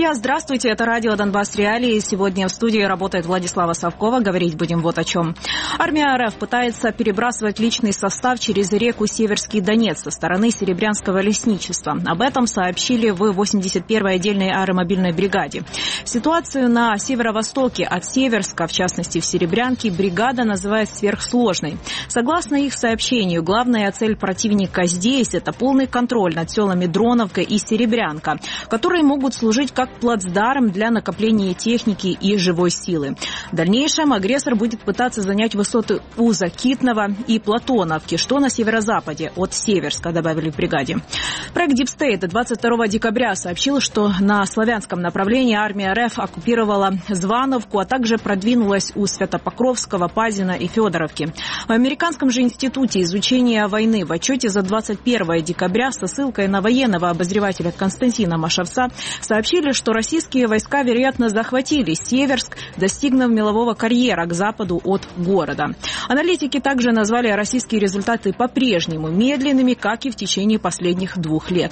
Друзья, здравствуйте, это радио «Донбасс Реалии». Сегодня в студии работает Владислава Совкова. Говорить будем вот о чем. Армия РФ пытается перебрасывать личный состав через реку Северский Донец со стороны Серебрянского лесничества. Об этом сообщили в 81-й отдельной аэромобильной бригаде. Ситуацию на северо-востоке от Северска, в частности в Серебрянке, бригада называет сверхсложной. Согласно их сообщению, главная цель противника здесь – это полный контроль над селами Дроновка и Серебрянка, которые могут служить как плацдарм для накопления техники и живой силы. В дальнейшем агрессор будет пытаться занять высоты у Закитного и Платоновки, что на северо-западе от Северска, добавили в бригаде. Проект Deep State 22 декабря сообщил, что на славянском направлении армия РФ оккупировала Звановку, а также продвинулась у Святопокровского, Пазина и Федоровки. В Американском же институте изучения войны в отчете за 21 декабря со ссылкой на военного обозревателя Константина Машевца сообщили, что российские войска, вероятно, захватили Северск, достигнув мелового карьера к западу от города. Аналитики также назвали российские результаты по-прежнему медленными, как и в течение последних 2 лет.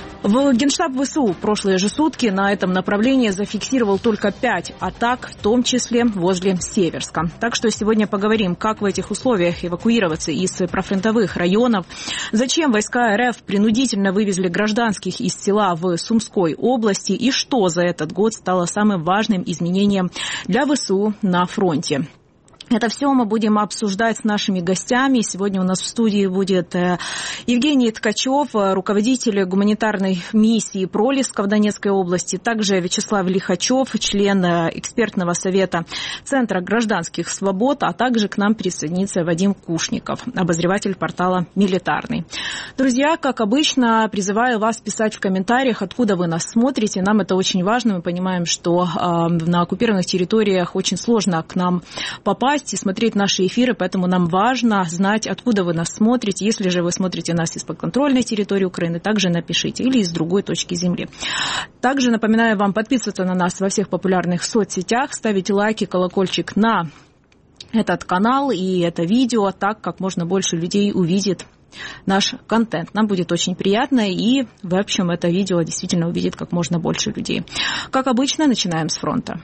В Генштаб ВСУ прошлые же сутки на этом направлении зафиксировал только 5 атак, в том числе возле Северска. Так что сегодня поговорим, как в этих условиях эвакуироваться из прифронтовых районов, зачем войска РФ принудительно вывезли гражданских из села в Сумской области и что за этот год стало самым важным изменением для ВСУ на фронте. Это все мы будем обсуждать с нашими гостями. Сегодня у нас в студии будет Евгений Ткачев, руководитель гуманитарной миссии «Пролеска» в Донецкой области, также Вячеслав Лихачев, член экспертного совета Центра гражданских свобод, а также к нам присоединится Вадим Кушников, обозреватель портала «Милитарный». Друзья, как обычно, призываю вас писать в комментариях, откуда вы нас смотрите. Нам это очень важно. Мы понимаем, что на оккупированных территориях очень сложно к нам попасть и смотреть наши эфиры, поэтому нам важно знать, откуда вы нас смотрите. Если же вы смотрите нас из подконтрольной территории Украины, также напишите, или из другой точки земли. Также напоминаю вам подписываться на нас во всех популярных соцсетях, ставить лайки, колокольчик на этот канал и это видео, так как можно больше людей увидит наш контент. Нам будет очень приятно, и, в общем, это видео действительно увидит как можно больше людей. Как обычно, начинаем с фронта.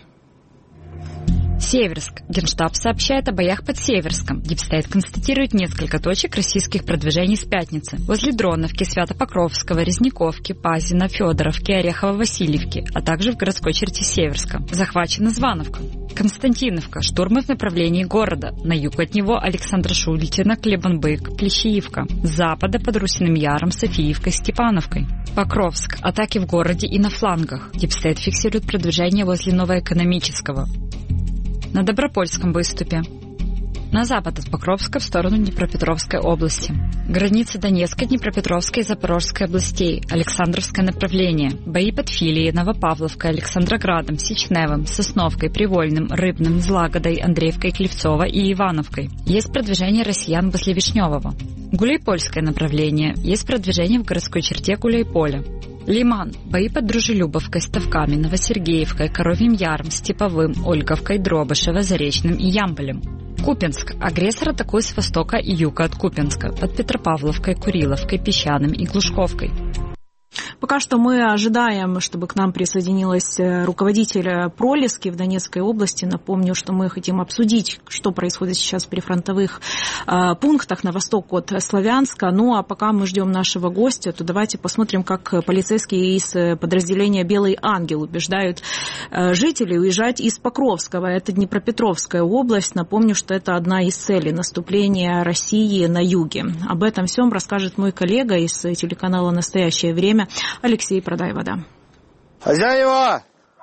Северск. Генштаб сообщает о боях под Северском. Deep State констатирует несколько точек российских продвижений с пятницы. Возле Дроновки, Свято-Покровского, Резниковки, Пазина, Федоровки, Орехово-Васильевки, а также в городской черте Северска. Захвачена Звановка. Константиновка. Штурмы в направлении города. На юг от него Александра Шультина, Клебанбык, Плещеевка. С запада под Русиным Яром, Софиевкой, Степановкой. Покровск. Атаки в городе и на флангах. Deep State фиксирует продвижение возле Новоэкономического. На Добропольском выступе. На запад от Покровска в сторону Днепропетровской области. Граница Донецкой, Днепропетровской и Запорожской областей. Александровское направление. Бои под Филией, Новопавловкой, Александроградом, Сечневым, Сосновкой, Привольным, Рыбным, Злагодой, Андреевкой, Клевцово и Ивановкой. Есть продвижение россиян возле Вишневого. Гуляйпольское направление. Есть продвижение в городской черте Гуляйполя. Лиман. Бои под Дружелюбовкой, Ставками, Новосергеевкой, Коровьим Яром, Степовым, Ольговкой, Дробышево, Заречным и Ямполем. Купенск. Агрессор атакует с востока и юга от Купенска, под Петропавловкой, Куриловкой, Песчаным и Глушковкой. Пока что мы ожидаем, чтобы к нам присоединилась руководитель Пролески в Донецкой области. Напомню, что мы хотим обсудить, что происходит сейчас в прифронтовых пунктах на восток от Славянска. Ну а пока мы ждем нашего гостя, то давайте посмотрим, как полицейские из подразделения «Белый ангел» убеждают жителей уезжать из Покровского. Это Днепропетровская область. Напомню, что это одна из целей наступления России на юге. Об этом всем расскажет мой коллега из телеканала «Настоящее время» Алексей Продай-Вода. Хозяева!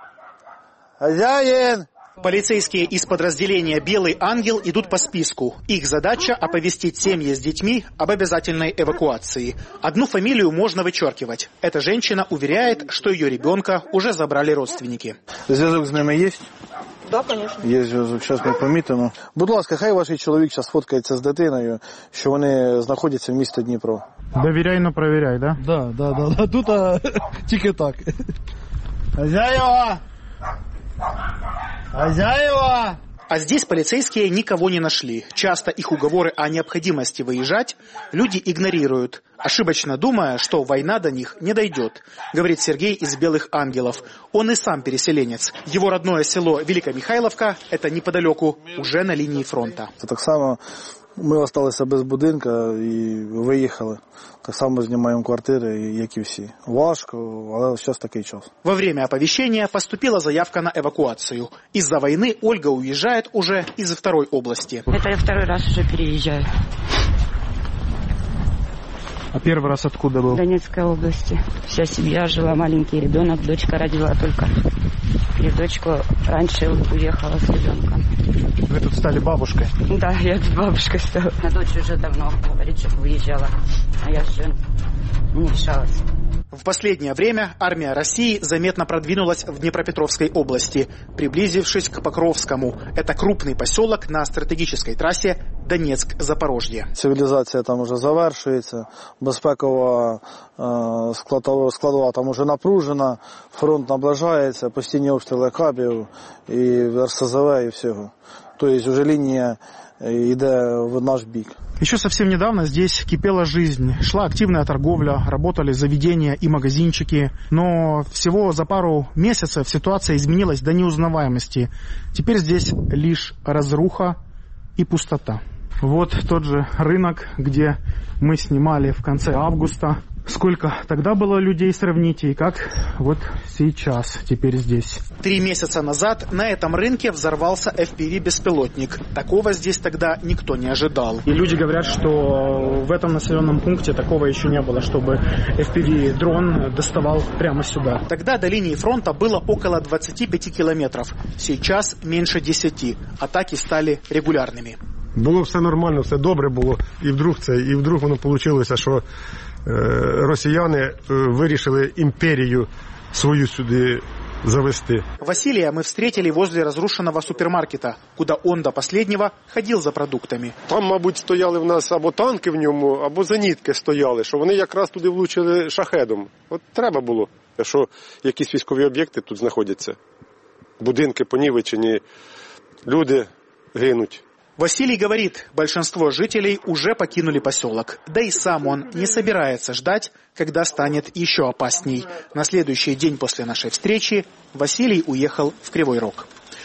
Хозяин! Полицейские из подразделения «Белый ангел» идут по списку. Их задача – оповестить семьи с детьми об обязательной эвакуации. Одну фамилию можно вычеркивать. Эта женщина уверяет, что ее ребенка уже забрали родственники. Зв'язок з ними є? Да, конечно. Є зв'язок, зараз ми помітимо. Будь ласка, хай ваш чоловік зараз фоткається з дитиною, що вони знаходяться в місті Дніпро. Довіряй, но провіряй, да? Да. Тут тільки так. Хозяева! Хозяева! А здесь полицейские никого не нашли. Часто их уговоры о необходимости выезжать люди игнорируют, ошибочно думая, что война до них не дойдет, говорит Сергей из Белых Ангелов. Он и сам переселенец. Его родное село Великомихайловка, это неподалеку, уже на линии фронта. Так само ми залишилися без будинка і виїхали. Так само знімаємо квартири, як і всі. Важко, але зараз такий час. Во время оповещения поступила заявка на эвакуацию. Из-за войны Ольга уезжает уже из второй области. Это я второй раз уже переезжаю. А первый раз откуда был? В Донецкой области. Вся семья жила, маленький ребенок, дочка родила только. И дочка раньше уехала с ребенком. Вы тут стали бабушкой? Да, я тут бабушкой стала. На дочь уже давно, говорит, что выезжала. А я же не решалась. В последнее время армия России заметно продвинулась в Днепропетровской области, приблизившись к Покровскому. Это крупный поселок на стратегической трассе Донецк-Запорожье. Цивілізація там вже завершується, безпекова складова там вже напружена, фронт наближається, постійні обстріли кабів і РСЗВ і всього. Тобто вже лінія йде в наш бік. Еще совсем недавно здесь кипела жизнь. Шла активная торговля, работали заведения и магазинчики. Но всего за пару месяцев ситуация изменилась до неузнаваемости. Теперь здесь лишь разруха и пустота. Вот тот же рынок, где мы снимали в конце августа. Сколько тогда было людей, сравните, и как вот сейчас, теперь здесь. 3 месяца назад на этом рынке взорвался FPV-беспилотник. Такого здесь тогда никто не ожидал. И люди говорят, что в этом населенном пункте такого еще не было, чтобы FPV-дрон доставал прямо сюда. Тогда до линии фронта было около 25 километров. Сейчас меньше 10. Атаки стали регулярными. Було все нормально, все добре було. І вдруг воно вийшло, що росіяни вирішили імперію свою сюди завести. Василия мы встретили возле разрушенного супермаркета, куда он до последнего ходил за продуктами. Там, мабуть, стояли в нас або танки в ньому, або зенітки стояли, що вони якраз туди влучили шахедом. От треба було, що якісь військові об'єкти тут знаходяться. Будинки понівечені, люди гинуть. Василий говорит, большинство жителей уже покинули поселок. Да и сам он не собирается ждать, когда станет еще опасней. На следующий день после нашей встречи Василий уехал в Кривой Рог.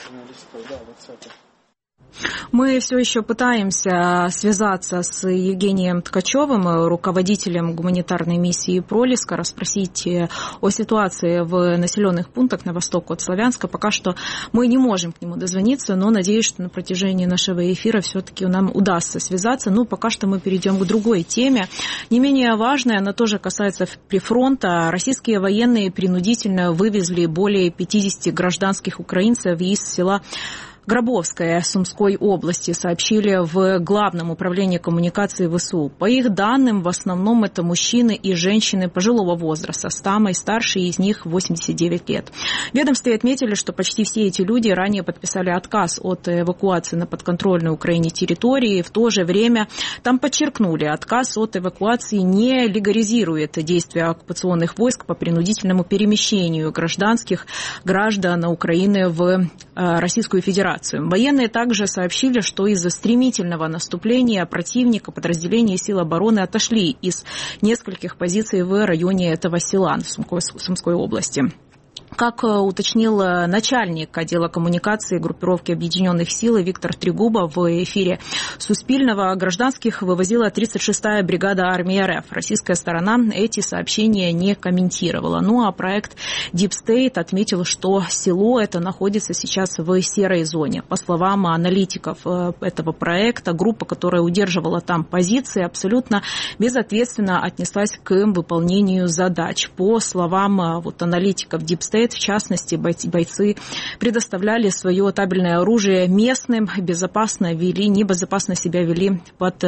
Мы все еще пытаемся связаться с Евгением Ткачевым, руководителем гуманитарной миссии «Пролеска», расспросить о ситуации в населенных пунктах на восток от Славянска. Пока что мы не можем к нему дозвониться, но надеюсь, что на протяжении нашего эфира все-таки нам удастся связаться. Ну, пока что мы перейдем к другой теме. Не менее важной, она тоже касается прифронта. Российские военные принудительно вывезли более 50 гражданских украинцев из села Гробовская Сумской области, сообщили в Главном управлении коммуникации ВСУ. По их данным, в основном это мужчины и женщины пожилого возраста, самый старший из них 89 лет. В ведомстве отметили, что почти все эти люди ранее подписали отказ от эвакуации на подконтрольной Украине территории. В то же время там подчеркнули, отказ от эвакуации не легализирует действия оккупационных войск по принудительному перемещению гражданских граждан Украины в Российскую Федерацию. Военные также сообщили, что из-за стремительного наступления противника подразделения сил обороны отошли из нескольких позиций в районе этого села в Сумской области. Как уточнил начальник отдела коммуникации группировки Объединенных сил Виктор Трегуба в эфире Суспильного, гражданских вывозила 36-я бригада армии РФ. Российская сторона эти сообщения не комментировала. Ну а проект Deep State отметил, что село это находится сейчас в серой зоне. По словам аналитиков этого проекта, группа, которая удерживала там позиции, абсолютно безответственно отнеслась к выполнению задач. По словам аналитиков Deep State, в частности, бойцы предоставляли свое табельное оружие местным, небезопасно себя вели под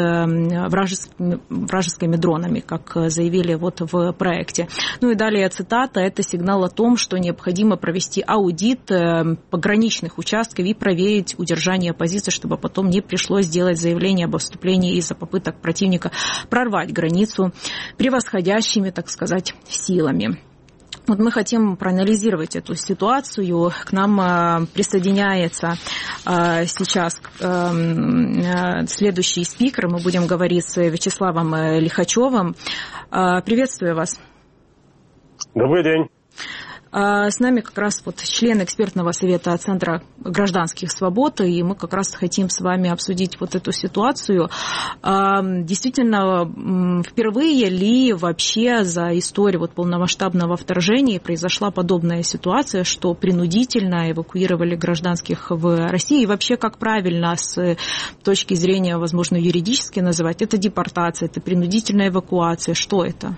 вражескими дронами, как заявили в проекте. Ну и далее цитата. Это сигнал о том, что необходимо провести аудит пограничных участков и проверить удержание позиций, чтобы потом не пришлось делать заявление об вступлении из-за попыток противника прорвать границу превосходящими, так сказать, силами. Вот мы хотим проанализировать эту ситуацию. К нам присоединяется сейчас следующий спикер. Мы будем говорить с Вячеславом Лихачевым. Приветствую вас. Добрый день. С нами как раз вот член экспертного совета Центра гражданских свобод, и мы как раз хотим с вами обсудить вот эту ситуацию. Действительно, впервые ли вообще за историю вот полномасштабного вторжения произошла подобная ситуация, что принудительно эвакуировали гражданских в России? И вообще, как правильно с точки зрения, возможно, юридически называть? Это депортация, это принудительная эвакуация, что это?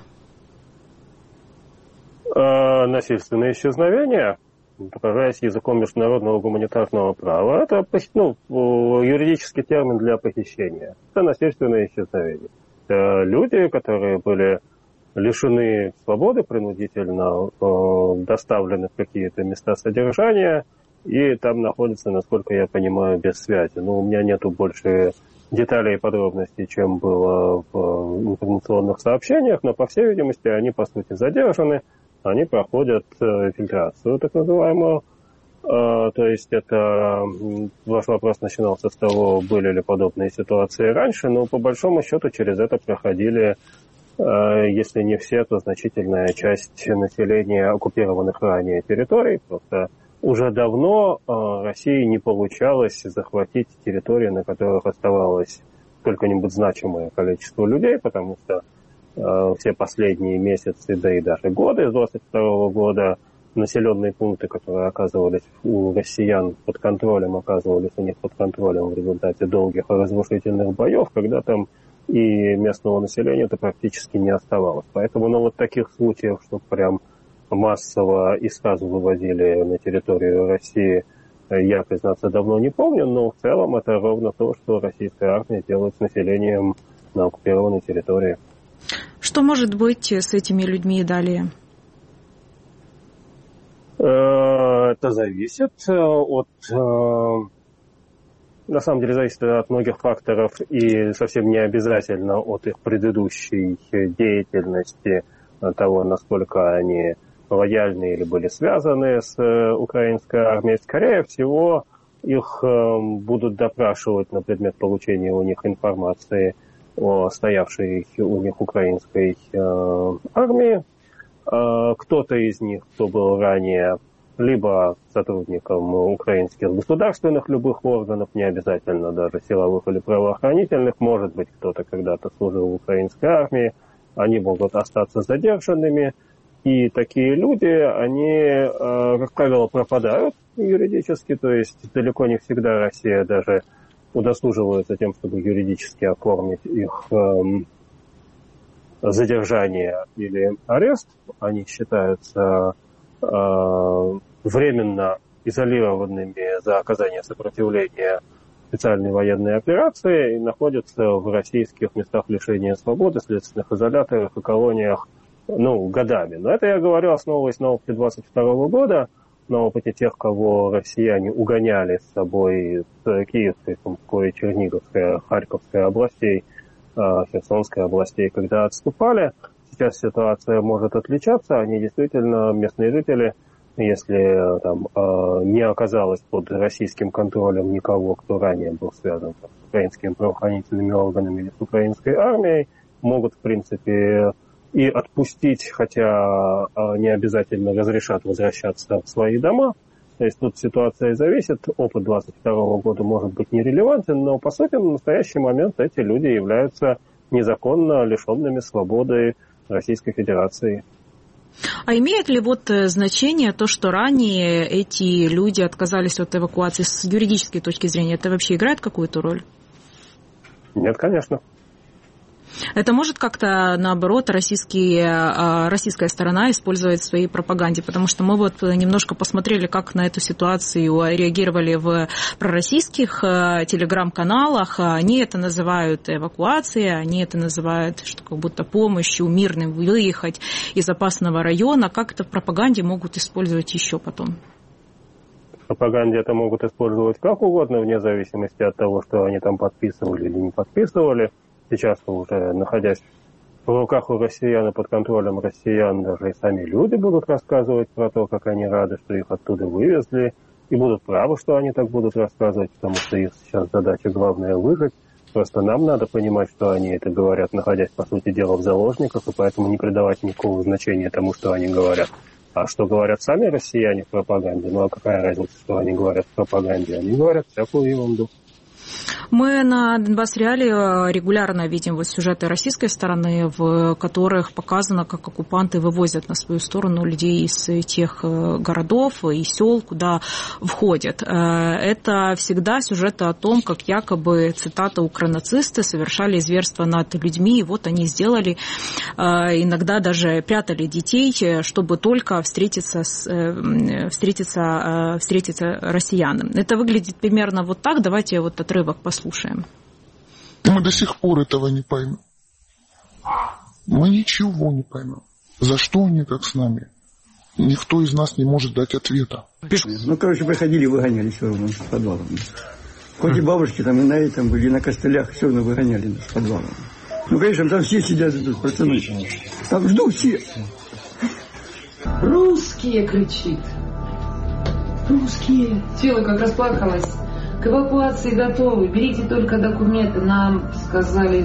Насильственное исчезновение, выражаясь языком международного гуманитарного права, это юридический термин для похищения. Это насильственное исчезновение. Это люди, которые были лишены свободы, принудительно доставлены в какие-то места содержания, и там находятся, насколько я понимаю, без связи. Но у меня нету больше деталей и подробностей, чем было в информационных сообщениях, но, по всей видимости, они, по сути, задержаны. Они проходят фильтрацию, так называемую. То есть это ваш вопрос начинался с того, были ли подобные ситуации раньше, но по большому счету через это проходили, если не все, то значительная часть населения оккупированных ранее территорий. Просто уже давно России не получалось захватить территории, на которых оставалось сколько-нибудь значимое количество людей, потому что все последние месяцы, да и даже годы с 22 года населенные пункты, которые оказывались у россиян под контролем, оказывались у них под контролем в результате долгих и разрушительных боев, когда там и местного населения-то практически не оставалось. Поэтому, вот таких случаев, что прям массово из СКАЗ вывозили на территорию России, я, признаться, давно не помню, но в целом это ровно то, что российская армия делает с населением на оккупированной территории. Что может быть с этими людьми далее? Это зависит от... На самом деле зависит от многих факторов и совсем не обязательно от их предыдущей деятельности, от того, насколько они лояльны или были связаны с украинской армией. Скорее всего, их будут допрашивать на предмет получения у них информации о стоявшей у них украинской армии. Кто-то из них, кто был ранее либо сотрудником украинских государственных любых органов, не обязательно даже силовых или правоохранительных, может быть, кто-то когда-то служил в украинской армии, они могут остаться задержанными. И такие люди, они, как правило, пропадают юридически, то есть далеко не всегда Россия даже удосуживаются тем, чтобы юридически оформить их задержание или арест. Они считаются временно изолированными за оказание сопротивления специальной военной операции и находятся в российских местах лишения свободы, следственных изоляторах и колониях годами. Но это я говорю, основываясь на опыте 22 года, на опыте тех, кого россияне угоняли с собой с Киевской, Сумской, Черниговской, Харьковской областей, Херсонской областей, когда отступали. Сейчас ситуация может отличаться. Они действительно, местные жители, если там не оказалось под российским контролем никого, кто ранее был связан с украинскими правоохранительными органами или с украинской армией, могут, в принципе, и отпустить, хотя не обязательно разрешат возвращаться в свои дома. То есть тут ситуация зависит. Опыт 22 года может быть нерелевантен, но, по сути, на настоящий момент эти люди являются незаконно лишенными свободы Российской Федерации. А имеет ли значение то, что ранее эти люди отказались от эвакуации с юридической точки зрения? Это вообще играет какую-то роль? Нет, конечно. Это может как-то, наоборот, российская сторона использовать в своей пропаганде? Потому что мы немножко посмотрели, как на эту ситуацию реагировали в пророссийских телеграм-каналах. Они это называют эвакуацией, они это называют, что как будто помощью мирным выехать из опасного района. Как это в пропаганде могут использовать еще потом? В пропаганде это могут использовать как угодно, вне зависимости от того, что они там подписывали или не подписывали. Сейчас, уже находясь в руках у россиян и под контролем россиян даже и сами люди будут рассказывать про то, как они рады, что их оттуда вывезли, и будут правы, что они так будут рассказывать, потому что их сейчас задача главная выжить. Просто нам надо понимать, что они это говорят, находясь, по сути дела, в заложниках, и поэтому не придавать никакого значения тому, что они говорят. А что говорят сами россияне в пропаганде? Ну а какая разница, что они говорят в пропаганде? Они говорят всякую ерунду. Мы на Донбасс Реалии регулярно видим вот сюжеты российской стороны, в которых показано, как оккупанты вывозят на свою сторону людей из тех городов и сел, куда входят. Это всегда сюжеты о том, как якобы, цитата, укронацисты совершали зверство над людьми, и вот они сделали, иногда даже прятали детей, чтобы только встретиться россиянам. Это выглядит примерно вот так. Давайте вот отрывок послушаем. Мы до сих пор этого не поймем. Мы ничего не поймем. За что они так с нами? Никто из нас не может дать ответа. Ну, короче, приходили, выгоняли все равно с подвалом. Хоть и бабушки там и на этом были, на костылях, все равно выгоняли нас с подвалом. Ну, конечно, там все сидят, ждут, пацаны. Там ждут все. Русские, кричит. Русские. Тело как расплакалось. К эвакуации готовы. Берите только документы. Нам сказали,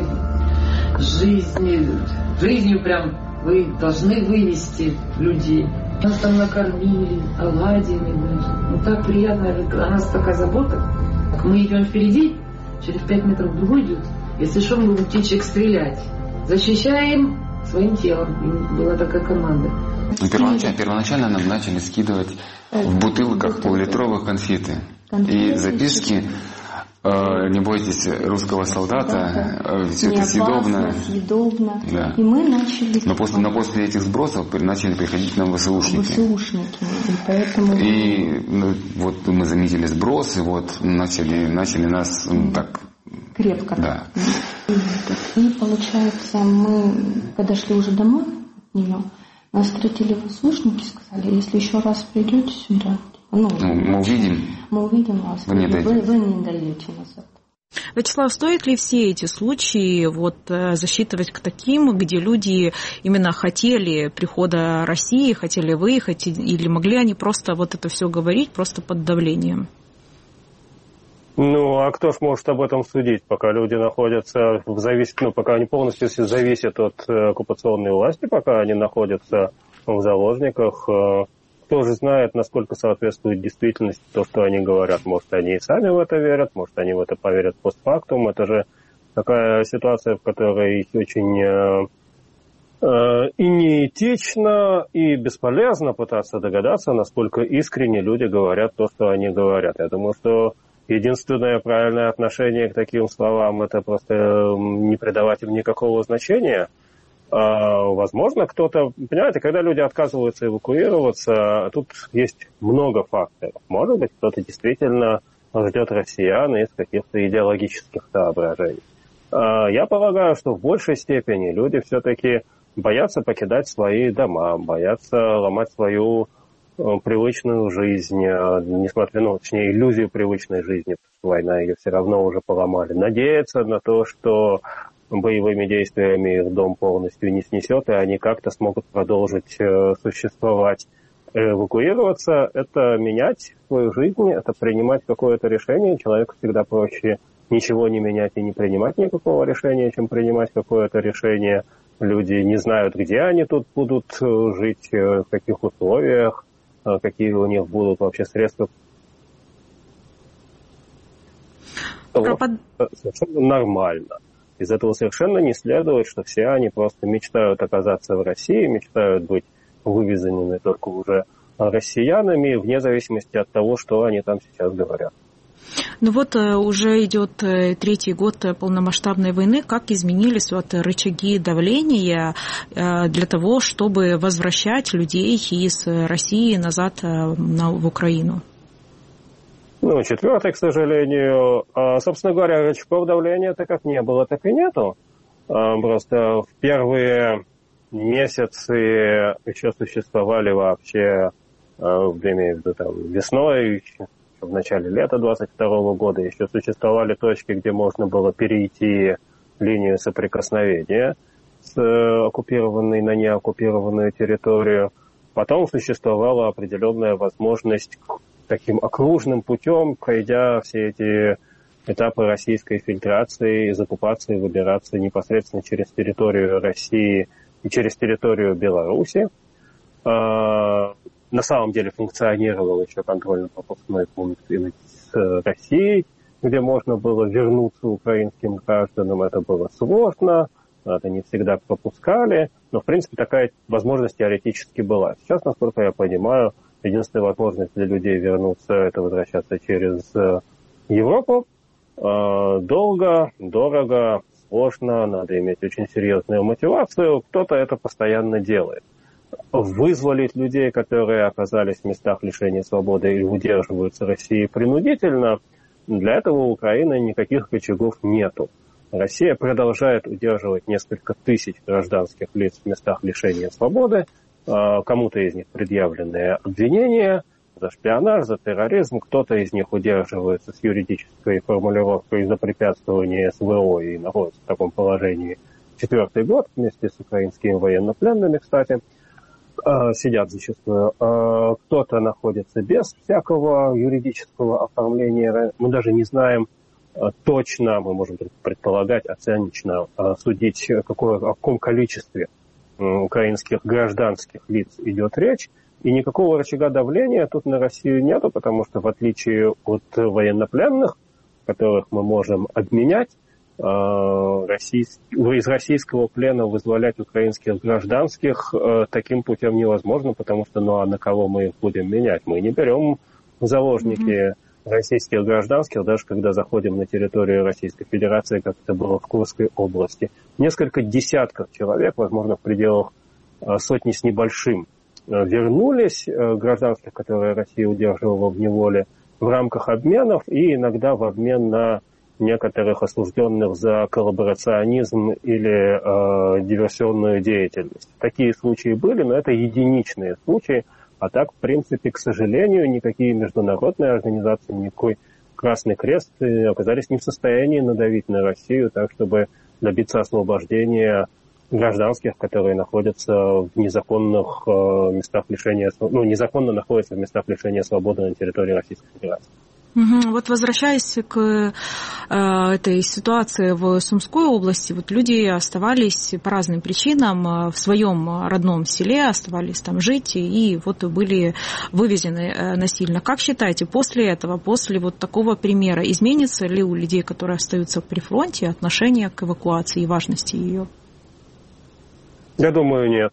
жизнью прям вы должны вывести людей. Нас там накормили, оладьями. Ну так приятно. О нас такая забота. Мы идем впереди, через 5 метров другой идет. Если что, мы будем птичек стрелять. Защищаем своим телом. И была такая команда. Первоначально нам начали скидывать в бутылках пол-литровых конфеты. И записки «Не бойтесь русского солдата, все это съедобно». Да. И мы начали... Но после этих сбросов начали приходить к нам ВСУшники. И поэтому... И вот мы заметили сброс, и вот начали нас так... Крепко. Да. И получается, мы подошли уже домой от нее, нас встретили ВСУшники, сказали, если еще раз придете сюда... мы увидим вас. Вы не даете назад. Вячеслав, стоит ли все эти случаи засчитывать к таким, где люди именно хотели прихода России, хотели выехать, или могли они просто это все говорить просто под давлением? Ну, а кто ж может об этом судить, пока люди находятся пока они полностью зависят от оккупационной власти, пока они находятся в заложниках. Кто же знает, насколько соответствует действительности то, что они говорят. Может, они и сами в это верят, может, они в это поверят постфактум. Это же такая ситуация, в которой очень и неэтично, и бесполезно пытаться догадаться, насколько искренне люди говорят то, что они говорят. Я думаю, что единственное правильное отношение к таким словам – это просто не придавать им никакого значения. Возможно, кто-то... Понимаете, когда люди отказываются эвакуироваться, тут есть много факторов. Может быть, кто-то действительно ждет россиян из каких-то идеологических соображений. Я полагаю, что в большей степени люди все-таки боятся покидать свои дома, боятся ломать свою привычную жизнь, точнее, иллюзию привычной жизни, потому что война ее все равно уже поломали. Надеяться на то, что боевыми действиями их дом полностью не снесет, и они как-то смогут продолжить существовать. Эвакуироваться – это менять свою жизнь, это принимать какое-то решение. Человеку всегда проще ничего не менять и не принимать никакого решения, чем принимать какое-то решение. Люди не знают, где они тут будут жить, в каких условиях, какие у них будут вообще средства. Совершенно нормально. Из этого совершенно не следует, что все они просто мечтают оказаться в России, мечтают быть вывезенными только уже россиянами, вне зависимости от того, что они там сейчас говорят. Уже идет 3-й год полномасштабной войны. Как изменились рычаги давления для того, чтобы возвращать людей из России назад в Украину? 4-й, к сожалению. Собственно говоря, рычагов давления-то как не было, так и нету. Просто в первые месяцы еще существовали вообще, имею в виду весной, в начале лета 22 года, еще существовали точки, где можно было перейти линию соприкосновения с оккупированной на неоккупированную территорию. Потом существовала определенная возможность таким окружным путем, пройдя все эти этапы российской фильтрации, из оккупации выбираться непосредственно через территорию России и через территорию Беларуси. На самом деле функционировал еще контрольно-пропускной пункт с Россией, где можно было вернуться украинским гражданам. Это было сложно, это не всегда пропускали, но, в принципе, такая возможность теоретически была. Сейчас, насколько я понимаю, единственная возможность для людей вернуться – это возвращаться через Европу. Долго, дорого, сложно, надо иметь очень серьезную мотивацию. Кто-то это постоянно делает. Вызволить людей, которые оказались в местах лишения свободы и удерживаются Россией принудительно, для этого у Украины никаких рычагов нету. Россия продолжает удерживать несколько тысяч гражданских лиц в местах лишения свободы. Кому-то из них предъявлены обвинения за шпионаж, за терроризм. Кто-то из них удерживается с юридической формулировкой за препятствование СВО и находится в таком положении 4-й год вместе с украинскими военнопленными, кстати. Сидят зачастую. Кто-то находится без всякого юридического оформления. Мы даже не знаем точно, мы можем предполагать, оценочно судить, о каком количестве украинских гражданских лиц идет речь. И никакого рычага давления тут на Россию нету, потому что в отличие от военнопленных, которых мы можем обменять, из российского плена вызволять украинских гражданских таким путем невозможно, потому что а на кого мы их будем менять? Мы не берем в заложники российских гражданских, даже когда заходим на территорию Российской Федерации, как это было в Курской области. Несколько десятков человек, возможно, в пределах сотни с небольшим, вернулись, гражданских, которые Россия удерживала в неволе, в рамках обменов и иногда в обмен на некоторых осужденных за коллаборационизм или диверсионную деятельность. Такие случаи были, но это единичные случаи. А так, в принципе, к сожалению, никакие международные организации, никакой Красный Крест оказались не в состоянии надавить на Россию так, чтобы добиться освобождения гражданских, которые находятся в незаконных местах лишения свободы, незаконно находятся в местах лишения свободы на территории Российской Федерации. Вот возвращаясь к этой ситуации в Сумской области, вот люди оставались по разным причинам в своем родном селе, оставались там жить и вот были вывезены насильно. Как считаете, после этого, после вот такого примера, изменится ли у людей, которые остаются при фронте, отношение к эвакуации и важности ее? Я думаю, нет.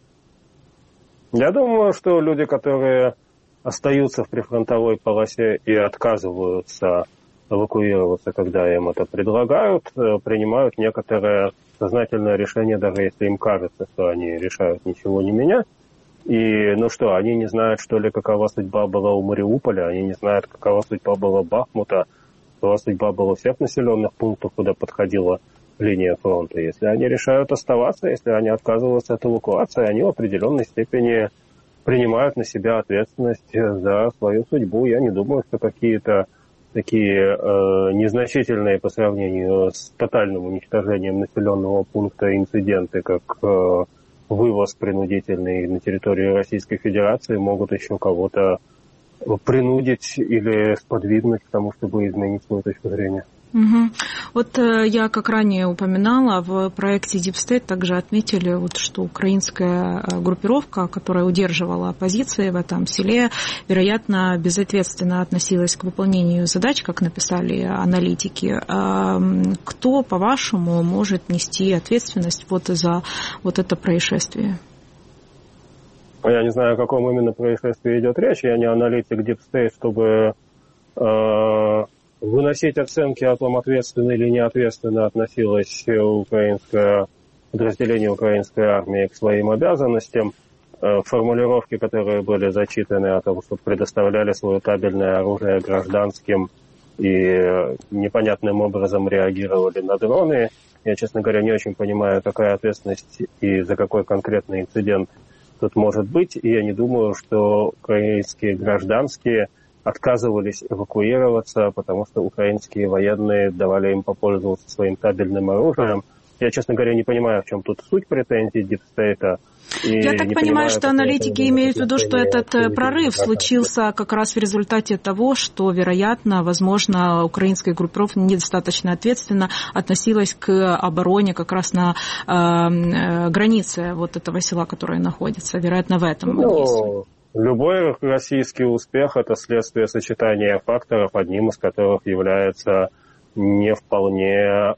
Я думаю, что люди, которые остаются в прифронтовой полосе и отказываются эвакуироваться, когда им это предлагают, принимают некоторое сознательное решение, даже если им кажется, что они решают ничего не менять. И, они не знают, что ли, какова судьба была у Мариуполя, они не знают, какова судьба была Бахмута, какова судьба была всех населенных пунктов, куда подходила линия фронта. Если они решают оставаться, если они отказываются от эвакуации, они в определенной степени принимают на себя ответственность за свою судьбу. Я не думаю, что какие-то такие незначительные по сравнению с тотальным уничтожением населенного пункта инциденты, как вывоз принудительный на территорию Российской Федерации, могут еще кого-то принудить или сподвигнуть к тому, чтобы изменить свою точку зрения. Вот я, как ранее упоминала, в проекте Deep State также отметили, что украинская группировка, которая удерживала позиции в этом селе, вероятно, безответственно относилась к выполнению задач, как написали аналитики. Кто, по-вашему, может нести ответственность за это происшествие? Я не знаю, о каком именно происшествии идет речь. Я не аналитик Deep State, чтобы выносить оценки о том, ответственно или неответственно относилось подразделение украинской армии к своим обязанностям. Формулировки, которые были зачитаны о том, что предоставляли свое табельное оружие гражданским и непонятным образом реагировали на дроны. Я, честно говоря, не очень понимаю, какая ответственность и за какой конкретный инцидент тут может быть. И я не думаю, что украинские гражданские отказывались эвакуироваться, потому что украинские военные давали им попользоваться своим табельным оружием. Я, честно говоря, не понимаю, в чем тут суть претензий дипстейта. Я так понимаю, что аналитики имеют в виду, что этот прорыв случился как раз в результате того, что, вероятно, возможно, украинская группировка недостаточно ответственно относилась к обороне как раз на границе вот этого села, которое находится. Вероятно, в этом есть. Любой российский успех – это следствие сочетания факторов, одним из которых является не вполне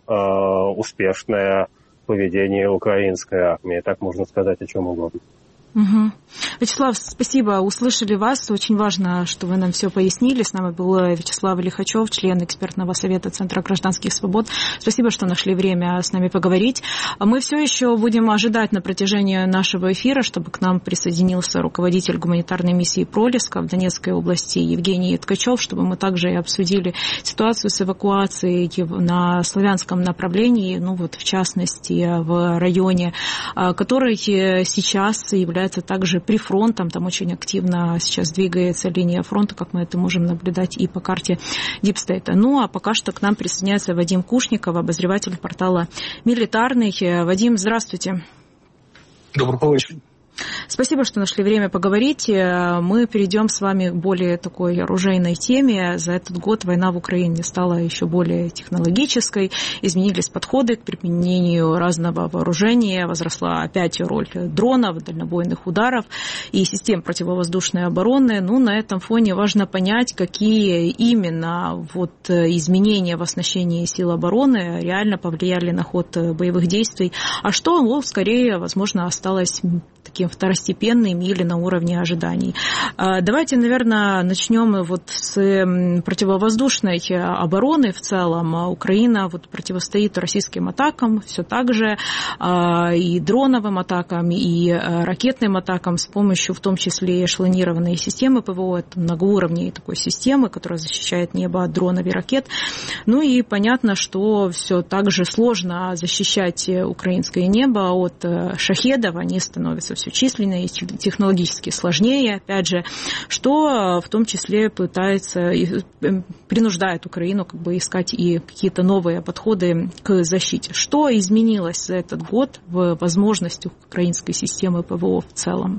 успешное поведение украинской армии. Так можно сказать о чем угодно. Угу. Вячеслав, спасибо, услышали вас. Очень важно, что вы нам все пояснили. С нами был Вячеслав Лихачев, член экспертного совета Центра гражданских свобод. Спасибо, что нашли время с нами поговорить. Мы все еще будем ожидать на протяжении нашего эфира, чтобы к нам присоединился руководитель гуманитарной миссии «Пролеска» в Донецкой области Евгений Ткачев, чтобы мы также и обсудили ситуацию с эвакуацией на славянском направлении, ну вот в частности в районе, который сейчас является также прифронтом, там очень активно сейчас двигается линия фронта, как мы это можем наблюдать и по карте Дипстейта. Ну, а пока что к нам присоединяется Вадим Кушников, обозреватель портала «Милитарный». Вадим, здравствуйте. Доброго вечера. Спасибо, что нашли время поговорить. Мы перейдем с вами к более такой оружейной теме. За этот год война в Украине стала еще более технологической, изменились подходы к применению разного вооружения, возросла опять роль дронов, дальнобойных ударов и систем противовоздушной обороны. Ну, на этом фоне важно понять, какие именно вот изменения в оснащении сил обороны реально повлияли на ход боевых действий, а что, скорее, возможно, осталось таким второстепенным или на уровне ожиданий. Давайте, наверное, начнем вот с противовоздушной обороны в целом. Украина вот противостоит российским атакам все так же, и дроновым атакам, и ракетным атакам с помощью в том числе эшелонированной системы ПВО, это многоуровневой такой системы, которая защищает небо от дронов и ракет. Ну и понятно, что все так же сложно защищать украинское небо от шахедов, они становятся все численнее и технологически сложнее, опять же, что в том числе пытается и принуждает Украину как бы искать и какие-то новые подходы к защите. Что изменилось за этот год в возможностях української системи ПВО в целом?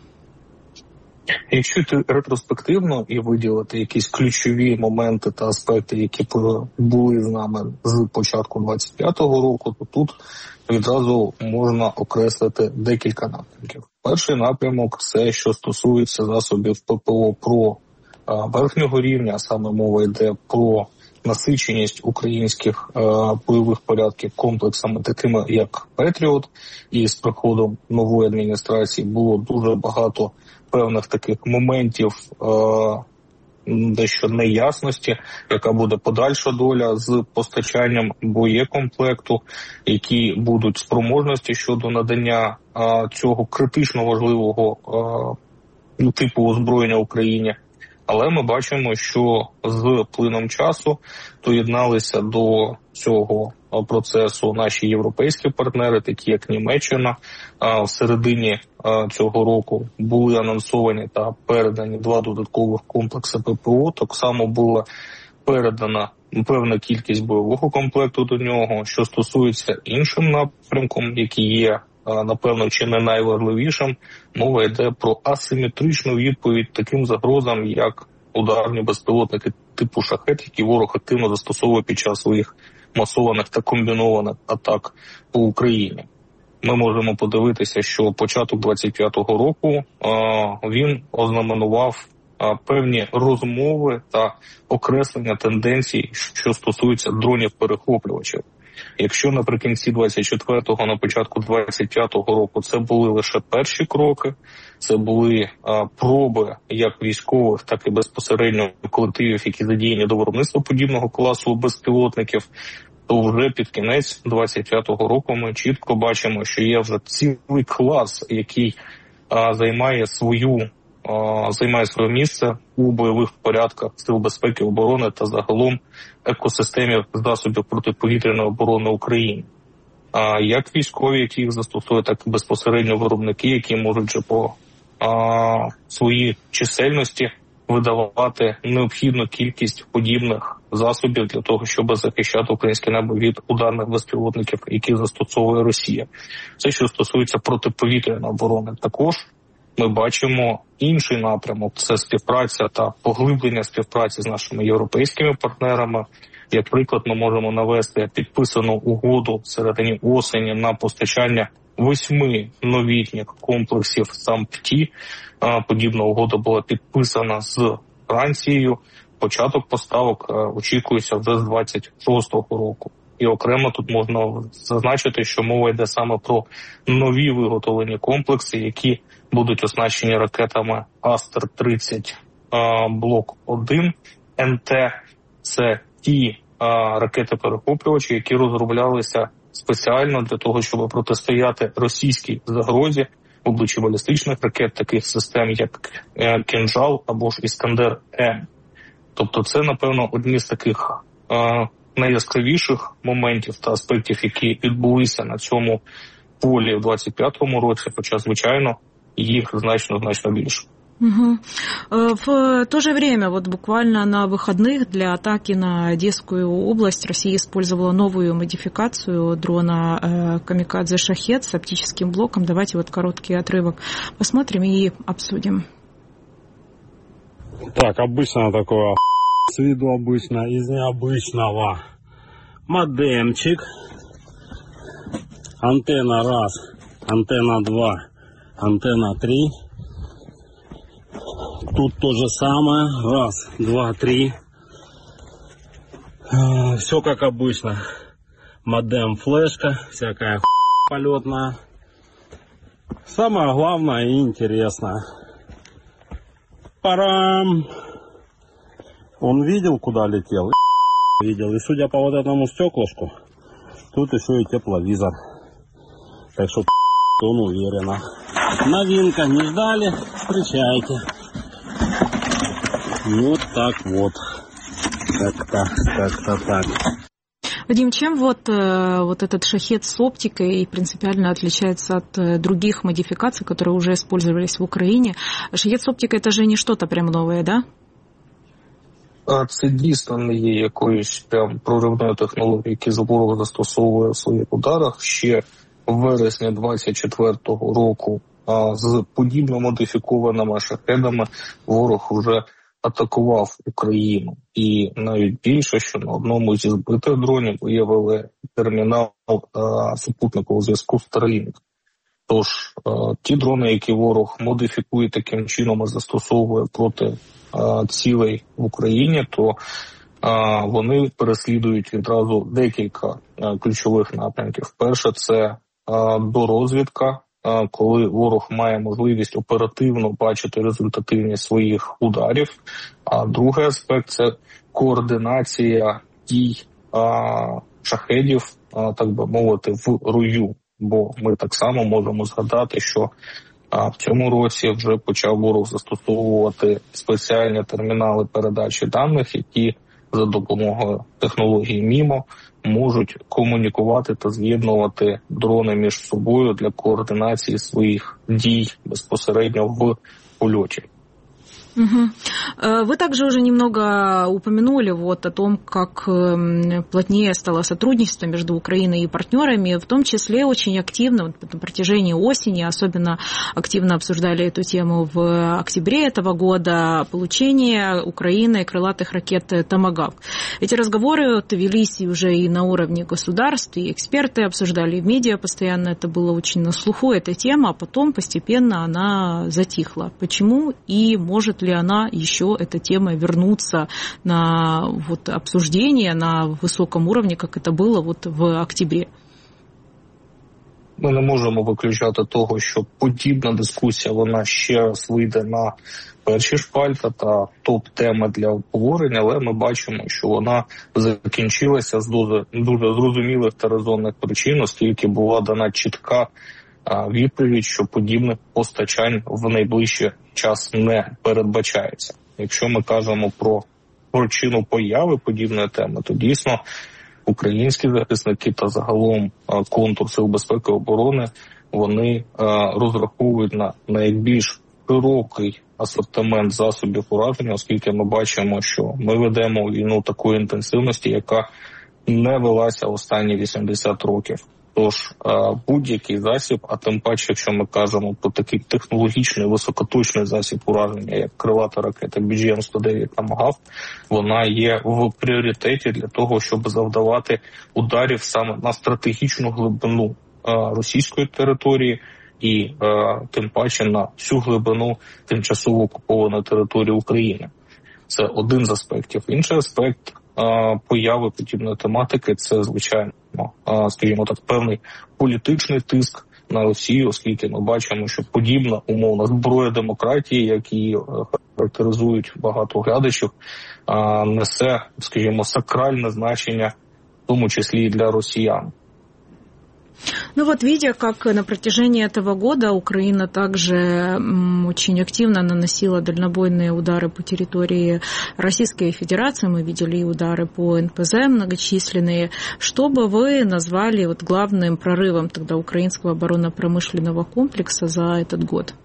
Якщо йти ретроспективно і виділити якісь ключові моменти та аспекти, які були з нами з початку 25-го року, то тут відразу можна окреслити декілька напрямків. Перший напрямок – це що стосується засобів ППО ПРО верхнього рівня, а саме мова йде про насиченість українських бойових порядків комплексами, такими як «Петріот», і з приходом нової адміністрації було дуже багато певних таких моментів дещо неясності, яка буде подальша доля з постачанням боєкомплекту, які будуть спроможності щодо надання цього критично важливого типу озброєння Україні. Але ми бачимо, що з плином часу доєдналися до цього процесу наші європейські партнери, такі як Німеччина. В середині цього року були анонсовані та передані 2 додаткових комплекси ППО. Так само була передана певна кількість бойового комплекту до нього. Що стосується іншим напрямком, який є, напевно, чи не найважливішим, мова йде про асиметричну відповідь таким загрозам, як ударні безпілотники типу «Шахед», які ворог активно застосовує під час своїх масованих та комбінованих атак по Україні. Ми можемо подивитися, що початок 25-го року він ознаменував певні розмови та окреслення тенденцій, що стосуються дронів-перехоплювачів. Якщо наприкінці 24-го, на початку 25-го року це були лише перші кроки, це були проби як військових, так і безпосередньо колективів, які задіяні до виробництва подібного класу безпілотників, то вже під кінець 25-го року ми чітко бачимо, що є вже цілий клас, який займає своє місце у бойових порядках Сил безпеки, оборони та загалом екосистемі засобів протиповітряної оборони України. Як військові, які їх застосують, так і безпосередньо виробники, які можуть вже по своїй чисельності видавати необхідну кількість подібних засобів для того, щоб захищати українське небо від ударних безпілотників, які застосовує Росія. Це що стосується протиповітряної оборони. Також ми бачимо інший напрямок – це співпраця та поглиблення співпраці з нашими європейськими партнерами. Як приклад, ми можемо навести підписану угоду в середині осені на постачання 8 новітніх комплексів САМ-ПТІ. Подібна угода була підписана з Францією. Початок поставок очікується вже з 26-го року. І окремо тут можна зазначити, що мова йде саме про нові виготовлені комплекси, які будуть оснащені ракетами Астер-30 блок 1 НТ. Це ті ракети-перехоплювачі, які розроблялися спеціально для того, щоб протистояти російській загрозі в обличчі балістичних ракет, таких систем, як «Кинжал» або ж «Іскандер-М». Тобто це, напевно, одні з таких найяскравіших моментів та аспектів, які відбулися на цьому полі в 25-му році, хоча, звичайно, їх значно більше. Угу. В то же время, вот буквально на выходных для атаки на Одесскую область Россия использовала новую модификацию дрона «Камикадзе Шахед» с оптическим блоком. Давайте вот короткий отрывок посмотрим и обсудим. Так, обычно такое с виду обычно из необычного. Модемчик. Антенна 1, антенна 2, антенна 3. Тут то же самое. 1, 2, 3. Все как обычно. Модем, флешка, всякая полетная. Самое главное и интересное. Парам! Он видел, куда летел? Видел. И судя по вот этому стеклышку, тут еще и тепловизор. Так что он уверенно. Новинка, не ждали? Встречайте. Вот так вот. Как-то так. Вадим, чем вот этот шахед с оптикой принципиально отличается от других модификаций, которые уже использовались в Украине? Шахед з оптикою – це ж не щось прям нове, да? Це дійсно не є якоюсь прям проривною технологією, яку ворог застосовує в своїх ударах. Ще в вересні 24-го року з подібно модифікованими шахедами ворог вже атакував Україну. І навіть більше, що на одному зі збитих дронів виявили термінал супутникового зв'язку Starlink. Тож ті дрони, які ворог модифікує таким чином і застосовує проти цілей в Україні, то вони переслідують відразу декілька ключових напрямків. Перше – це дорозвідка, коли ворог має можливість оперативно бачити результативність своїх ударів. А другий аспект – це координація дій шахедів, так би мовити, в рою. Бо ми так само можемо згадати, що в цьому році вже почав ворог застосовувати спеціальні термінали передачі даних, які за допомогою технології МІМО можуть комунікувати та з'єднувати дрони між собою для координації своїх дій безпосередньо в польоті. Угу. Вы также уже немного упомянули вот о том, как плотнее стало сотрудничество между Украиной и партнерами, в том числе очень активно вот, на протяжении осени, особенно активно обсуждали эту тему в октябре этого года, получение Украиной крылатых ракет «Томагавк». Эти разговоры велись уже и на уровне государств, и эксперты обсуждали, и в медиа постоянно это было очень на слуху, эта тема, а потом постепенно она затихла. Почему и может ли она еще, эта тема, вернуться на вот обсуждение на высоком уровне, как это было вот в октябре? Ми не можемо виключати того, що подібна дискусія, вона ще раз вийде на перші шпальта та топ-теми для обговорення, але ми бачимо, що вона закінчилася з дуже зрозумілих та резонних причин, оскільки була дана чітка відповідь, що подібних постачань в найближчий час не передбачається. Якщо ми кажемо про причину появи подібної теми, то дійсно українські захисники та загалом контур Сил безпеки і оборони, вони розраховують на найбільш широкий асортимент засобів ураження, оскільки ми бачимо, що ми ведемо війну такої інтенсивності, яка не велася останні 80 років. Тож будь-який засіб, а тим паче, якщо ми кажемо про такий технологічний, високоточний засіб ураження, як крилата ракета BGM-109 Tomahawk, вона є в пріоритеті для того, щоб завдавати ударів саме на стратегічну глибину російської території і тим паче на всю глибину тимчасово окупованої території України. Це один з аспектів. Інший аспект появи подібної тематики – це, звичайно, скажімо так, певний політичний тиск на Росію, оскільки ми бачимо, що подібна умовна зброя демократії, як її характеризують багато глядачів, несе, скажімо, сакральне значення, в тому числі і для росіян. Ну вот, видя, как на протяжении этого года Украина также очень активно наносила дальнобойные удары по территории Российской Федерации, мы видели и удары по НПЗ многочисленные, что бы вы назвали вот главным прорывом тогда украинского оборонно-промышленного комплекса за этот год?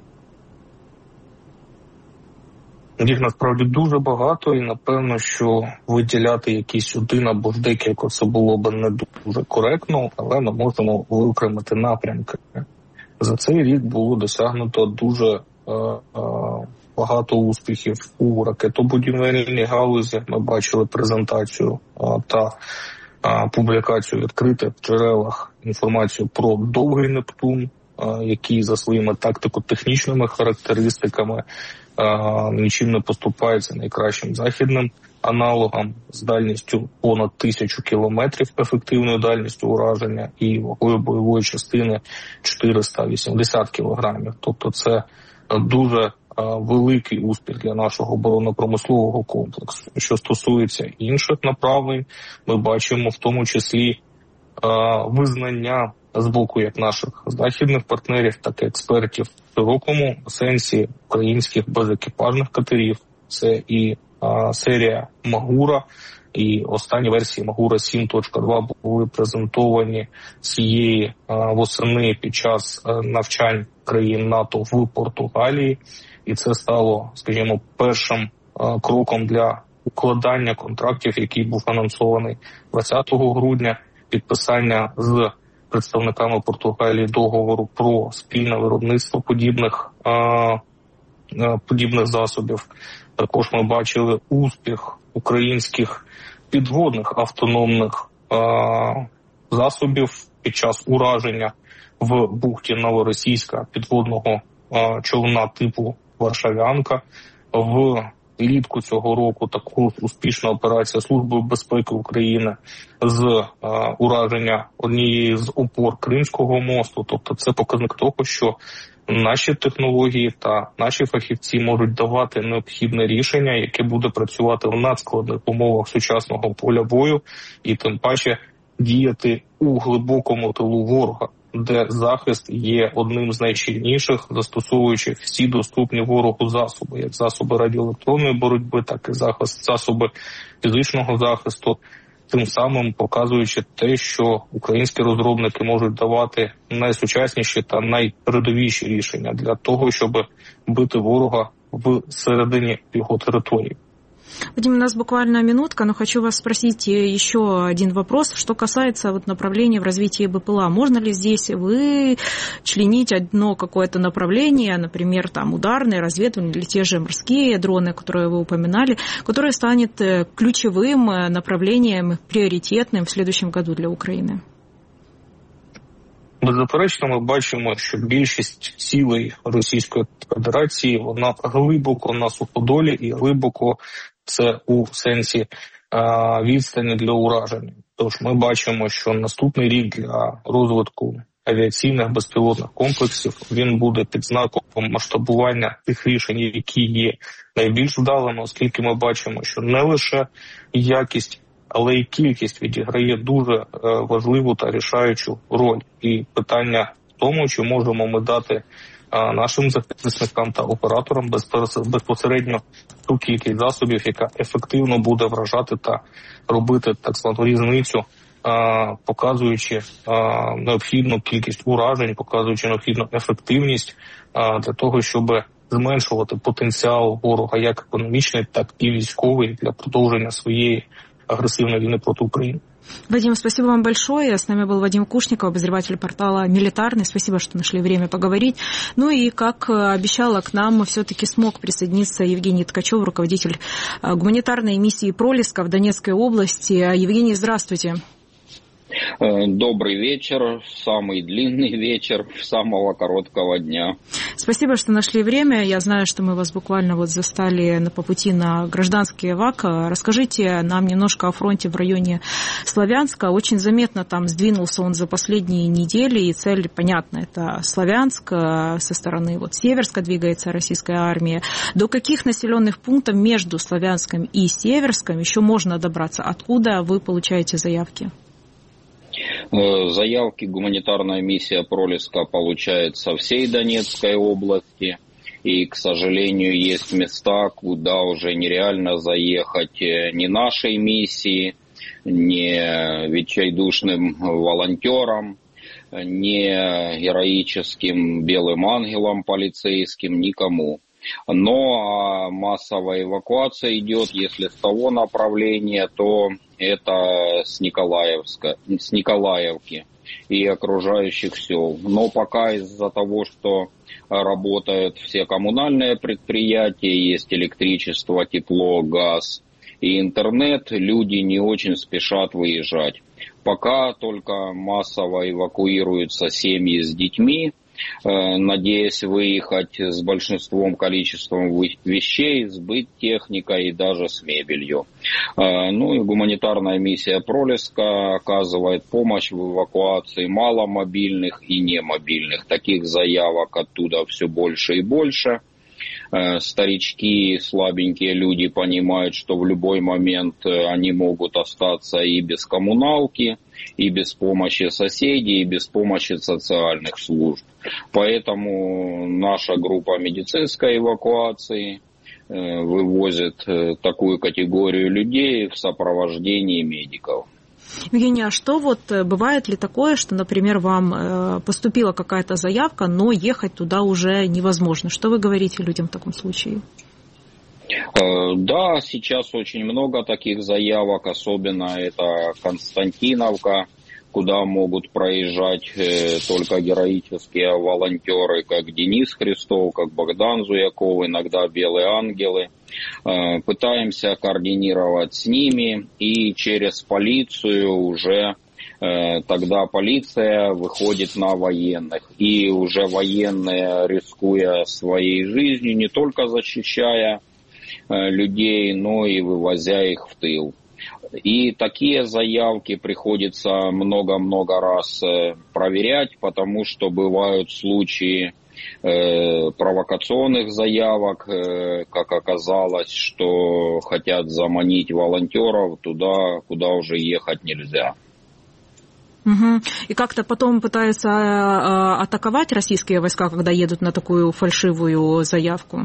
Їх насправді дуже багато, і напевно, що виділяти якісь один або декілька це було б не дуже коректно, але ми можемо виокремити напрямки. За цей рік було досягнуто дуже багато успіхів у ракетобудівельній галузі. Ми бачили презентацію та публікацію відкритих в джерелах інформацію про довгий Нептун, який за своїми тактико-технічними характеристиками нічим не поступається найкращим західним аналогам з дальністю понад 1000 кілометрів, ефективною дальністю ураження і вагою бойової частини 480 кілограмів. Тобто це дуже великий успіх для нашого оборонно-промислового комплексу. Що стосується інших направлень, ми бачимо в тому числі визнання з боку як наших західних партнерів, так і експертів в широкому сенсі українських безекіпажних катерів. Це і серія Магура, і останні версії Магура 7.2 були презентовані цієї восени під час навчань країн НАТО в Португалії. І це стало, скажімо, першим кроком для укладання контрактів, який був анонсований 20 грудня, підписання з представниками Португалії договору про спільне виробництво подібних засобів. Також ми бачили успіх українських підводних автономних засобів під час ураження в бухті Новоросійська підводного човна типу Варшавянка. Влітку цього року також успішна операція Служби безпеки України з ураження однієї з опор Кримського мосту. Тобто це показник того, що наші технології та наші фахівці можуть давати необхідне рішення, яке буде працювати в надскладних умовах сучасного поля бою і тим паче діяти у глибокому тилу ворога, де захист є одним з найщільніших, застосовуючи всі доступні ворогу засоби, як засоби радіоелектронної боротьби, так і засоби фізичного захисту, тим самим показуючи те, що українські розробники можуть давати найсучасніші та найпередовіші рішення для того, щоб бити ворога в середині його території. Вадим, у нас буквально минутка, но хочу вас спросить еще один вопрос, что касается вот направления в развитии БПЛА. Можно ли здесь вычленить одно какое-то направление, например, там ударные, разведывательные или те же морские дроны, которые вы упоминали, которое станет ключевым направлением, приоритетным в следующем году для Украины? Беззаперечно, ми бачимо, що більшість цілей Російської Федерації, вона глибоко на суходолі і глибоко це у сенсі відстані для ураження. Тож ми бачимо, що наступний рік для розвитку авіаційних безпілотних комплексів, він буде під знаком масштабування тих рішень, які є найбільш вдалими, оскільки ми бачимо, що не лише якість, але й кількість відіграє дуже важливу та рішаючу роль. І питання в тому, чи можемо ми дати нашим захисникам та операторам безпосередньо ту кількість засобів, яка ефективно буде вражати та робити так звану різницю, показуючи необхідну кількість уражень, показуючи необхідну ефективність для того, щоб зменшувати потенціал ворога як економічний, так і військовий для продовження своєї агрессивной войны против Украины. Вадим, спасибо вам большое. С нами был Вадим Кушников, обозреватель портала «Милитарный». Спасибо, что нашли время поговорить. Ну и, как обещала, к нам все-таки смог присоединиться Евгений Ткачев, руководитель гуманитарной миссии «Пролеска» в Донецкой области. Евгений, здравствуйте. Добрый вечер, самый длинный вечер самого короткого дня. Спасибо, что нашли время. Я знаю, что мы вас буквально вот застали по пути на гражданский эвак. Расскажите нам немножко о фронте в районе Славянска. Очень заметно там сдвинулся он за последние недели, и цель, понятно, это Славянск, со стороны вот Северска двигается российская армия. До каких населенных пунктов между Славянском и Северском еще можно добраться? Откуда вы получаете заявки? Заявки гуманитарная миссия «Пролеска» получает со всей Донецкой области. И, к сожалению, есть места, куда уже нереально заехать ни нашей миссии, ни відчайдушным волонтерам, ни героическим белым ангелам полицейским, никому. Но массовая эвакуация идет, если с того направления, то это с Николаевки и окружающих сел. Но пока из-за того, что работают все коммунальные предприятия, есть электричество, тепло, газ и интернет, люди не очень спешат выезжать. Пока только массово эвакуируются семьи с детьми, надеясь выехать с большинством количеством вещей, с быттехникой и даже с мебелью. Ну и гуманитарная миссия «Пролеска» оказывает помощь в эвакуации маломобильных и немобильных. Таких заявок оттуда все больше и больше. Старички, слабенькие люди понимают, что в любой момент они могут остаться и без коммуналки, и без помощи соседей, и без помощи социальных служб. Поэтому наша группа медицинской эвакуации вывозит такую категорию людей в сопровождении медиков. Евгений, а что вот бывает ли такое, что, например, вам поступила какая-то заявка, но ехать туда уже невозможно? Что вы говорите людям в таком случае? Да, сейчас очень много таких заявок, особенно это Константиновка, куда могут проезжать только героические волонтеры, как Денис Христов, как Богдан Зуяков, иногда Белые Ангелы. Пытаемся координировать с ними, и через полицию уже тогда полиция выходит на военных. И уже военные, рискуя своей жизнью, не только защищая людей, но и вывозя их в тыл. И такие заявки приходится много-много раз проверять, потому что бывают случаи провокационных заявок, как оказалось, что хотят заманить волонтеров туда, куда уже ехать нельзя. Угу. И как-то потом пытаются атаковать российские войска, когда едут на такую фальшивую заявку?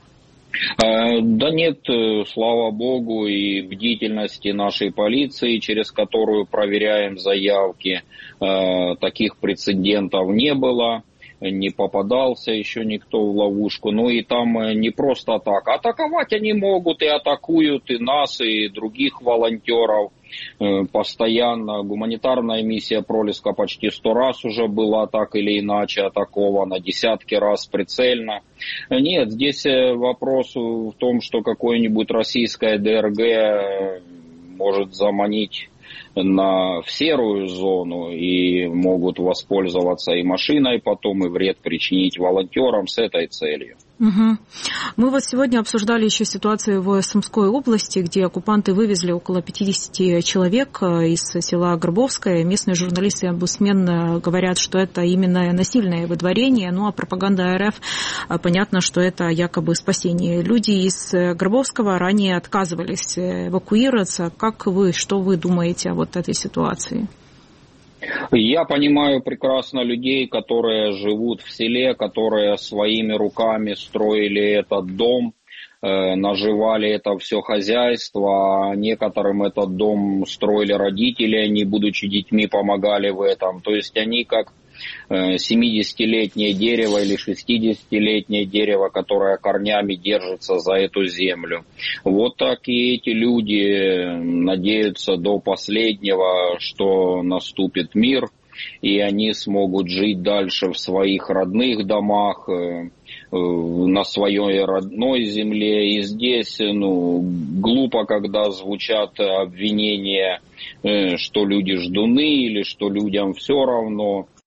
Да нет, слава богу, и бдительности нашей полиции, через которую проверяем заявки, таких прецедентов не было. Не попадался еще никто в ловушку. Ну и там не просто так. Атаковать они могут и атакуют и нас, и других волонтеров. Постоянно гуманитарная миссия «Пролеска» почти 100 раз уже была так или иначе атакована, десятки раз прицельно. Нет, здесь вопрос в том, что какое-нибудь российское ДРГ может заманить в серую зону и могут воспользоваться и машиной потом, и вред причинить волонтерам с этой целью. Угу. Мы вот сегодня обсуждали еще ситуацию в Сумской области, где оккупанты вывезли около 50 человек из села Горбовское. Местные журналисты и омбудсмен говорят, что это именно насильное выдворение, ну а пропаганда РФ, понятно, что это якобы спасение. Люди из Горбовского ранее отказывались эвакуироваться. Как вы, что вы думаете о вот этой ситуации? Я понимаю прекрасно людей, которые живут в селе, которые своими руками строили этот дом, наживали это все хозяйство, а некоторым этот дом строили родители, они, будучи детьми, помогали в этом. То есть они как 70-летнее дерево или 60-летнее дерево, которое корнями держится за эту землю. Вот так и эти люди надеются до последнего, что наступит мир, и они смогут жить дальше в своих родных домах, на своей родной земле. И здесь, глупо, когда звучат обвинения, что люди ждуны или что людям все равно.